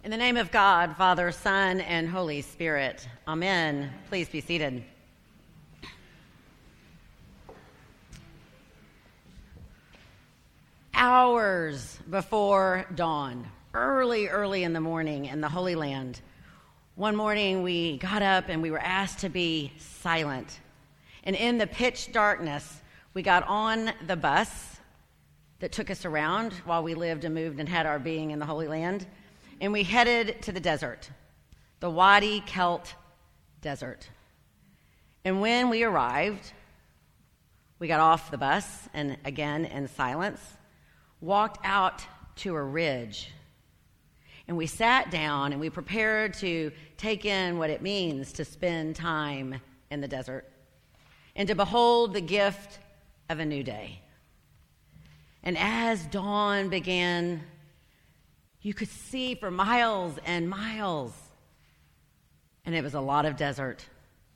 In the name of God, Father, Son, and Holy Spirit. Amen. Please be seated. Hours before dawn, early in the morning in the Holy Land, one morning we got up and we were asked to be silent. And in the pitch darkness, we got on the bus that took us around while we lived and moved and had our being in the Holy Land. And we headed to the desert, the Wadi Kelt Desert. And when we arrived, we got off the bus and again in silence, walked out to a ridge. And we sat down and we prepared to take in what it means to spend time in the desert and to behold the gift of a new day. And as dawn began, you could see for miles and miles, and it was a lot of desert.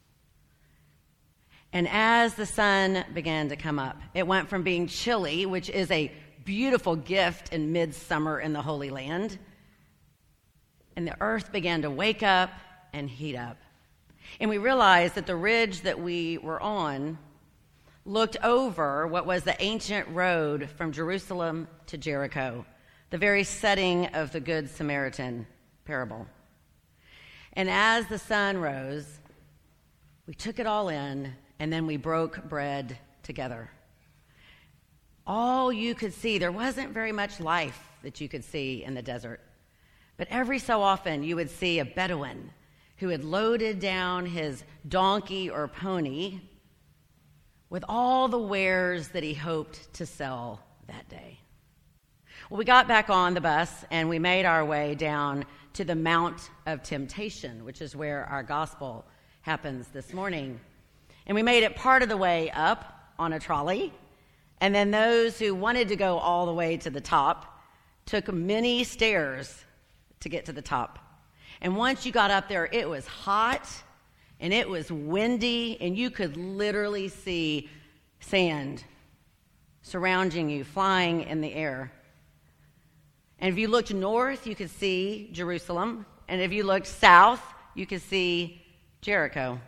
And as the sun began to come up, it went from being chilly, which is a beautiful gift in midsummer in the Holy Land, and the earth began to wake up and heat up. And we realized that the ridge that we were on looked over what was the ancient road from Jerusalem to Jericho, the very setting of the Good Samaritan parable. And as the sun rose, we took it all in, and then we broke bread together. All you could see, there wasn't very much life that you could see in the desert, but every so often you would see a Bedouin who had loaded down his donkey or pony with all the wares that he hoped to sell that day. Well, we got back on the bus and we made our way down to the Mount of Temptation, which is where our gospel happens this morning. And we made it part of the way up on a trolley. And then those who wanted to go all the way to the top took many stairs to get to the top. And once you got up there, it was hot and it was windy, and you could literally see sand surrounding you, flying in the air. And if you looked north, you could see Jerusalem. And if you looked south, you could see Jericho.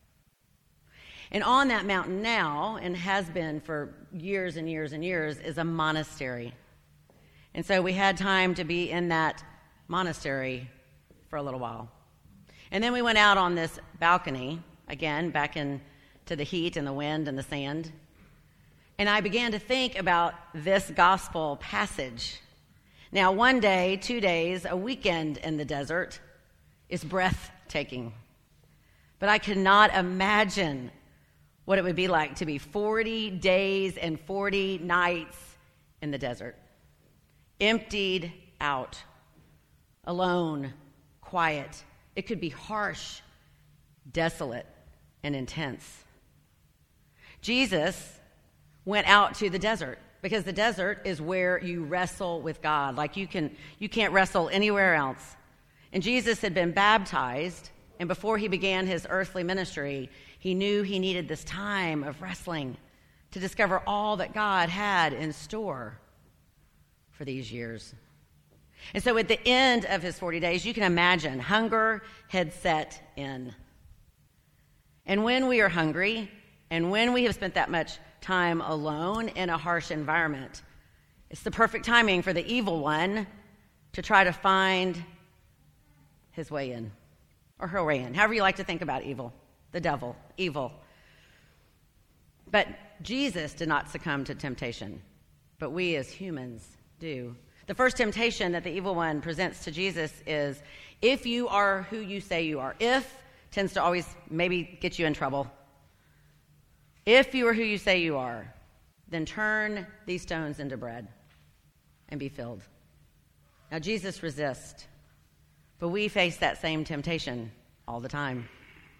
And on that mountain now, and has been for years and years and years, is a monastery. And so we had time to be in that monastery for a little while. And then we went out on this balcony, again, back into the heat and the wind and the sand. And I began to think about this gospel passage. Now, 1 day, 2 days, a weekend in the desert is breathtaking. But I could not imagine what it would be like to be 40 days and 40 nights in the desert. Emptied out, alone, quiet. It could be harsh, desolate, and intense. Jesus went out to the desert because the desert is where you wrestle with God. Like you can't wrestle anywhere else. And Jesus had been baptized, and before he began his earthly ministry, he knew he needed this time of wrestling to discover all that God had in store for these years. And so at the end of his 40 days, you can imagine hunger had set in. And when we are hungry, and when we have spent that much time alone in a harsh environment, it's the perfect timing for the evil one to try to find his way in, or her way in, however you like to think about evil, the devil, evil. But Jesus did not succumb to temptation, but we as humans do. The first temptation that the evil one presents to Jesus is, if you are who you say you are. If tends to always maybe get you in trouble. If you are who you say you are, then turn these stones into bread and be filled. Now, Jesus resists, but we face that same temptation all the time.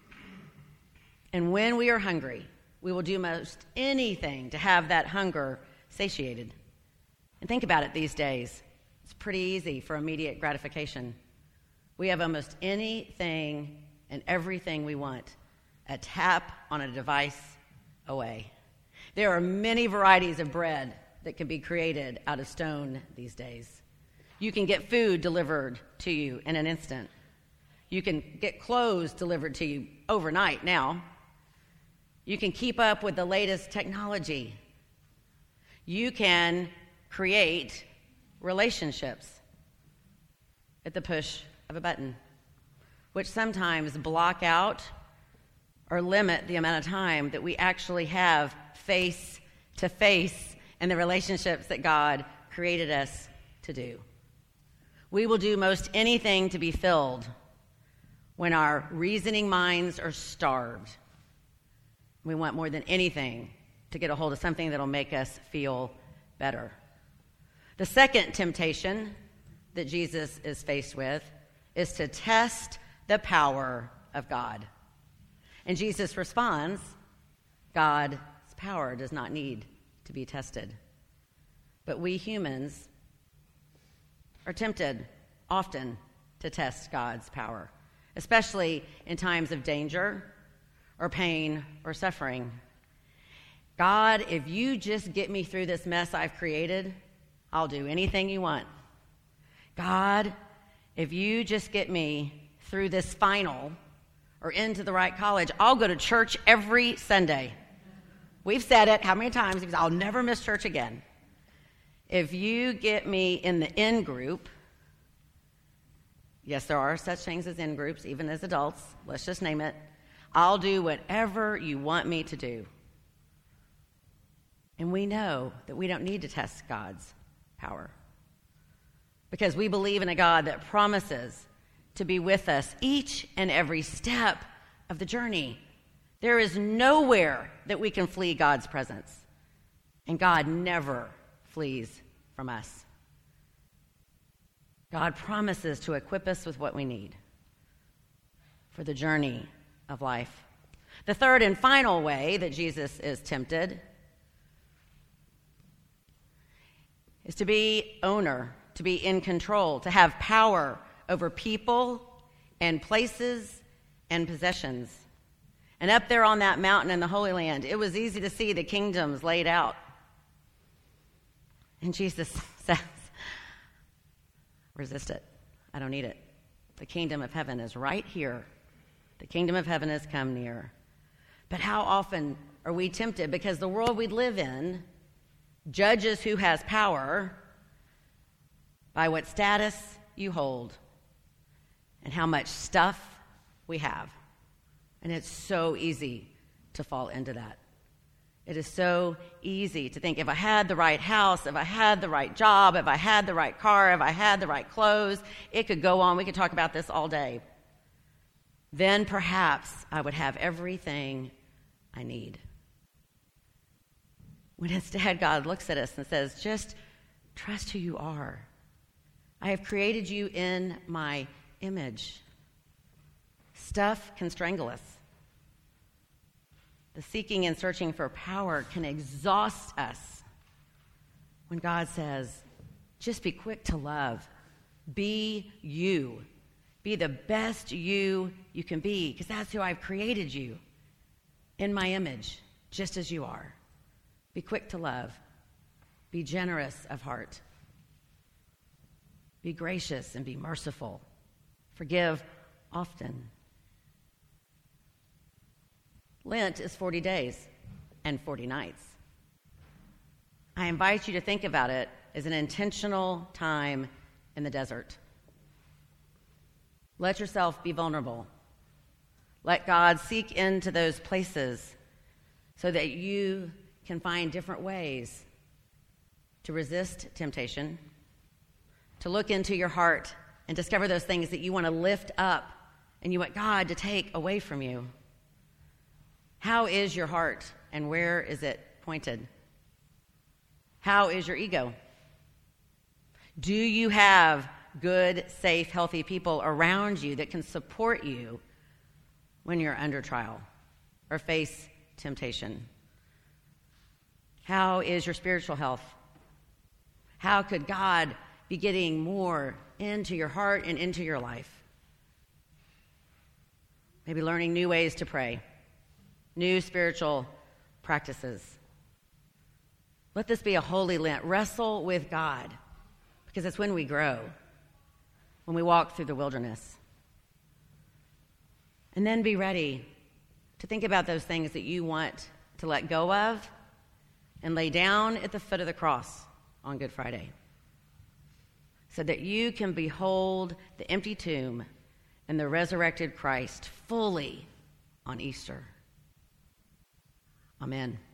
And when we are hungry, we will do most anything to have that hunger satiated. And think about it these days. It's pretty easy for immediate gratification. We have almost anything and everything we want, a tap on a device away. There are many varieties of bread that can be created out of stone these days. You can get food delivered to you in an instant. You can get clothes delivered to you overnight now. You can keep up with the latest technology. You can create relationships at the push of a button, which sometimes block out or limit the amount of time that we actually have face to face in the relationships that God created us to do. We will do most anything to be filled when our reasoning minds are starved. We want more than anything to get a hold of something that'll make us feel better. The second temptation that Jesus is faced with is to test the power of God. And Jesus responds, God's power does not need to be tested. But we humans are tempted often to test God's power, especially in times of danger or pain or suffering. God, if you just get me through this mess I've created, I'll do anything you want. God, if you just get me through this final or into the right college, I'll go to church every Sunday. We've said it how many times? Because I'll never miss church again. If you get me in the in group, yes, there are such things as in groups, even as adults. Let's just name it. I'll do whatever you want me to do. And we know that we don't need to test God's power because we believe in a God that promises to be with us each and every step of the journey. There is nowhere that we can flee God's presence, and God never flees from us. God promises to equip us with what we need for the journey of life. The third and final way that Jesus is tempted is to be owner, to be in control, to have power over people and places and possessions. And up there on that mountain in the Holy Land, it was easy to see the kingdoms laid out. And Jesus says, resist it. I don't need it. The kingdom of heaven is right here. The kingdom of heaven has come near. But how often are we tempted? Because the world we live in judges who has power by what status you hold and how much stuff we have. And it's so easy to fall into that. It is so easy to think, if I had the right house, if I had the right job, if I had the right car, if I had the right clothes, it could go on. We could talk about this all day. Then perhaps I would have everything I need. When instead God looks at us and says, just trust who you are. I have created you in my image. Stuff can strangle us. The seeking and searching for power can exhaust us. When God says, just be quick to love. Be you. Be the best you can be, because that's who I've created you, in my image, just as you are. Be quick to love. Be generous of heart. Be gracious and be merciful. Forgive often. Lent is 40 days and 40 nights. I invite you to think about it as an intentional time in the desert. Let yourself be vulnerable. Let God seek into those places so that you can find different ways to resist temptation, to look into your heart and discover those things that you want to lift up and you want God to take away from you. How is your heart and where is it pointed? How is your ego? Do you have good, safe, healthy people around you that can support you when you're under trial or face temptation? How is your spiritual health? How could God be getting more into your heart and into your life? Maybe learning new ways to pray, new spiritual practices. Let this be a holy Lent. Wrestle with God, because it's when we grow, when we walk through the wilderness. And then be ready to think about those things that you want to let go of and lay down at the foot of the cross on Good Friday, so that you can behold the empty tomb and the resurrected Christ fully on Easter. Amen.